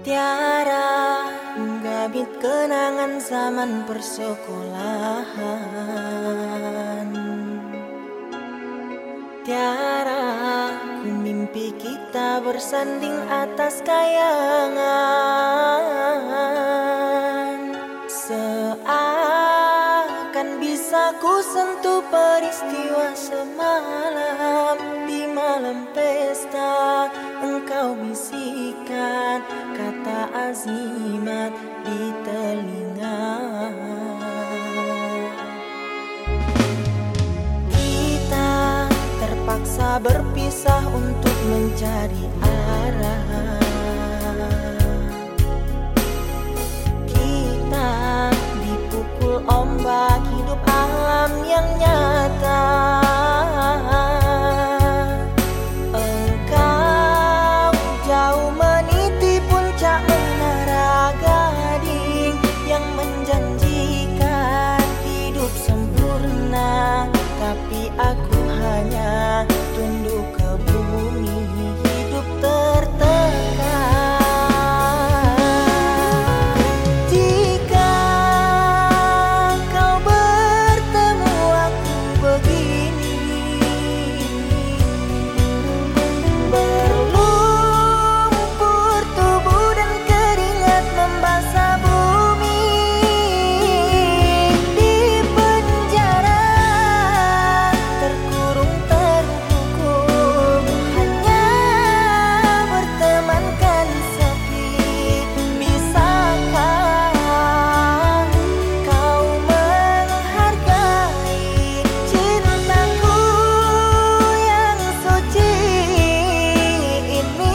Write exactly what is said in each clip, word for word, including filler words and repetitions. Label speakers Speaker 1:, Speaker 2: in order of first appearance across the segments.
Speaker 1: Tiara menggabit kenangan zaman persekolahan. Tiara ku mimpi kita bersanding atas kayangan. Seakan bisa ku sentuh peristiwa semalam. Di malam pesta engkau bisikan kata azimat di telinga. Kita terpaksa berpisah untuk mencari arah. Kita dipukul ombak hidup alam yang nyata. Engkau jauh meniti puncak menara gading yang menjanjikan hidup sempurna, tapi aku hanya tunduk ke bumi, hidup tertekan. Jika kau bertemu aku begini, berlumpur tubuh dan keringat membasah bumi, di penjara terkurung terhukum, hanya bertemankan sepi. Bisakah kau menghargai cintaku yang suci ini?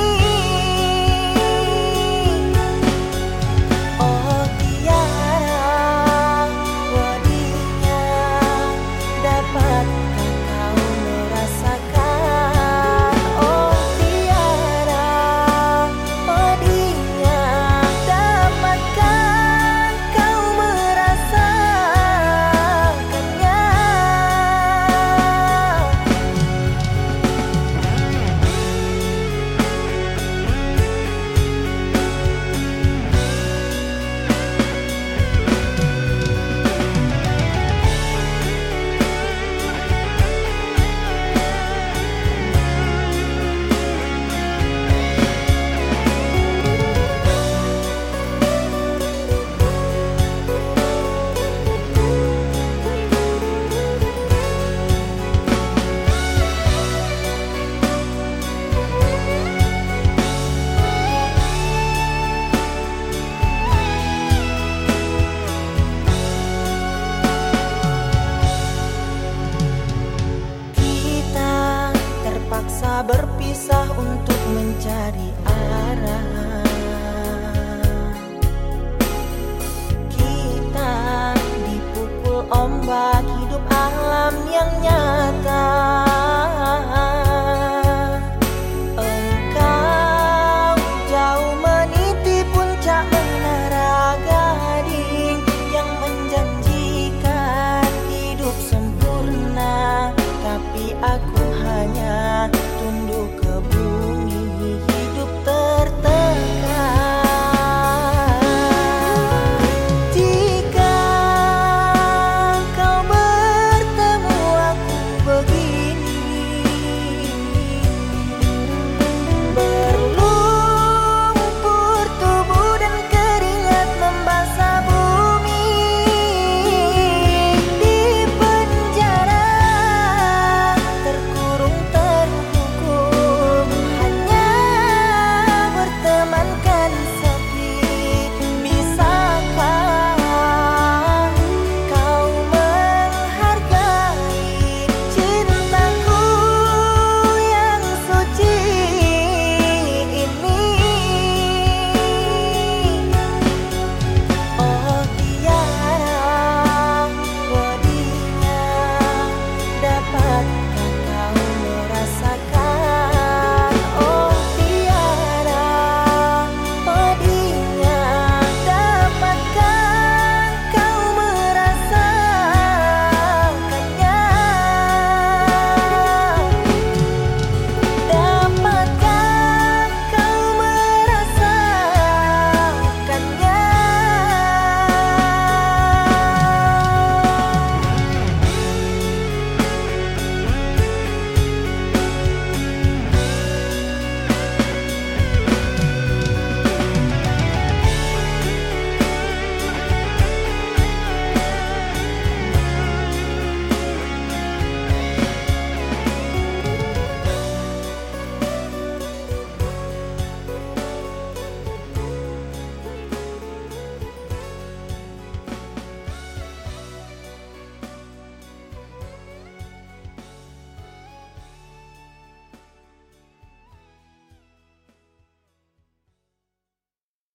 Speaker 1: Oh Tiara, wadinya, dapatkah kau merasakan? Oh Tiara, wadinya, dapatkah kau merasakannya? Kita terpaksa berpisah untuk mencari arah. Kita dipukul ombak hidup alam yang nyata.